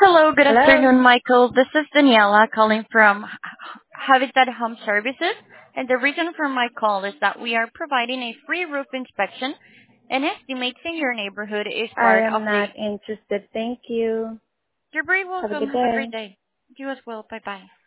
Hello, good Hello. afternoon, Michael. This is Daniela calling from Habitat Home Services, and the reason for my call is that we are providing a free roof inspection and estimating your neighborhood is I part of am the... not interested. Thank you. You're very Have a welcome. good Have a great day. day. You as well. Bye-bye.